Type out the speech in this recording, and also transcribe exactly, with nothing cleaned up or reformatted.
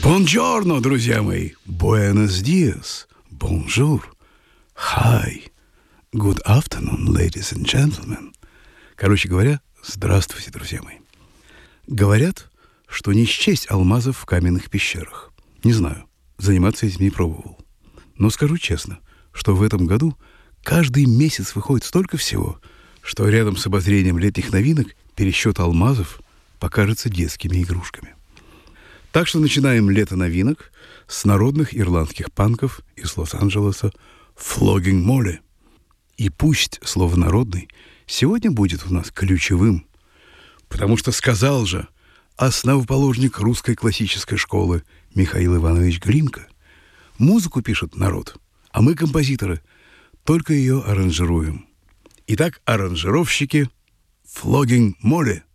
Buongiorno, друзья мои. Buenos dias. Bonjour. Hi. Good afternoon, ladies and gentlemen. Короче говоря, здравствуйте, друзья мои. Говорят, что не счесть алмазов в каменных пещерах. Не знаю, заниматься этим не пробовал. Но скажу честно, что в этом году каждый месяц выходит столько всего, что рядом с обозрением летних новинок пересчет алмазов покажется детскими игрушками. Так что начинаем лето новинок с народных ирландских панков из Лос-Анджелеса Flogging Molly. И пусть слово «народный» сегодня будет у нас ключевым, потому что сказал же основоположник русской классической школы Михаил Иванович Глинка: музыку пишет народ, а мы, композиторы, только ее аранжируем. Итак, аранжировщики Flogging Molly.